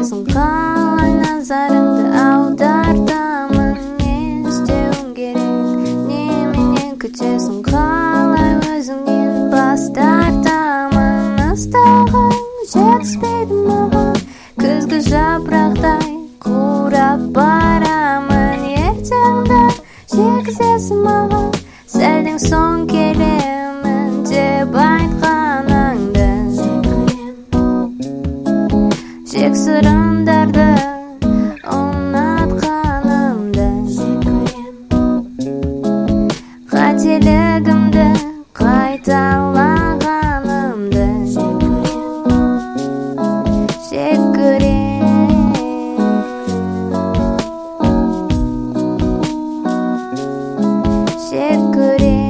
кетесің, қалай назарыңды аудартамын. Не істеуім керек, неменен күтесің, қалай өзіңнен бас тартамын. Ыстығың жетіспейді маған, күзгі жапырақтай қурап барамын. Ертеңді жеткізесің маған, сәлден соң келемін деп айтқаныңды. Жек сырымдарды ұнатқанымды, қателігімді қайталағанымды жек көрем. Жек көрем.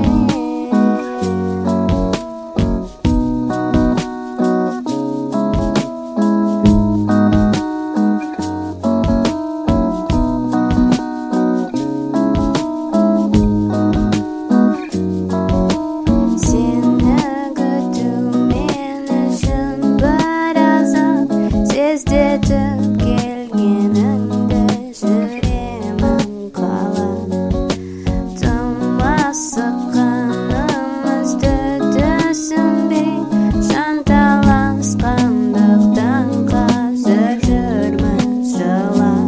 Тездетіп келгеніңді жүремін қалап, тым асыққанымызды түсінбей жанталасқандықтан қазір жүрмін жылап.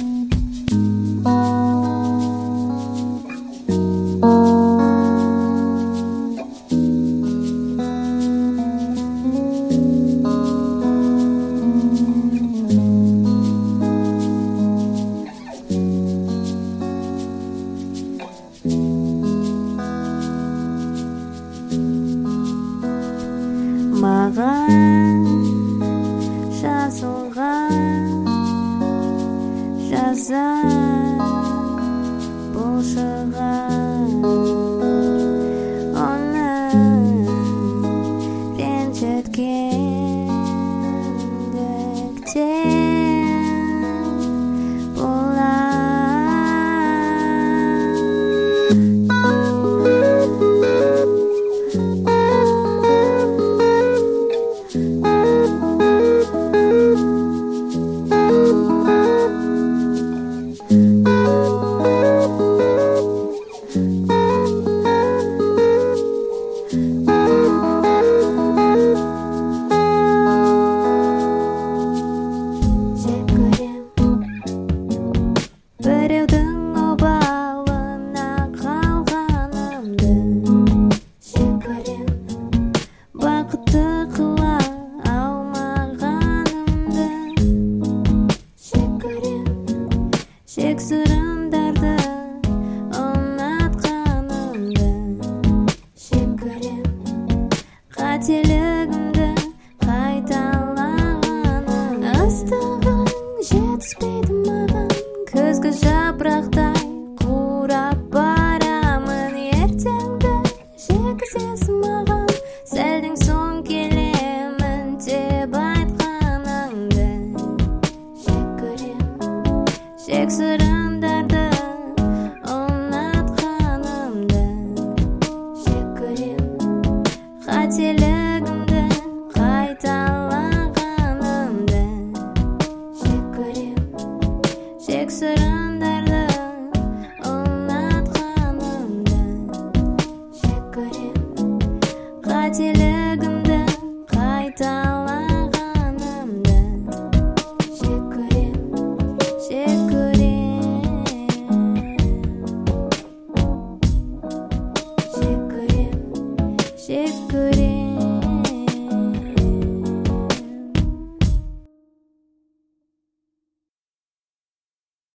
Маған жазылған жаза бұл шығар, оны ренжіткендіктен болар. Біреудің обалына қалғанымды жек көрем, бақытты қыла алмағанымды жек көрем. Жек сырымдарды ұнатқанымды жек көрем, қателік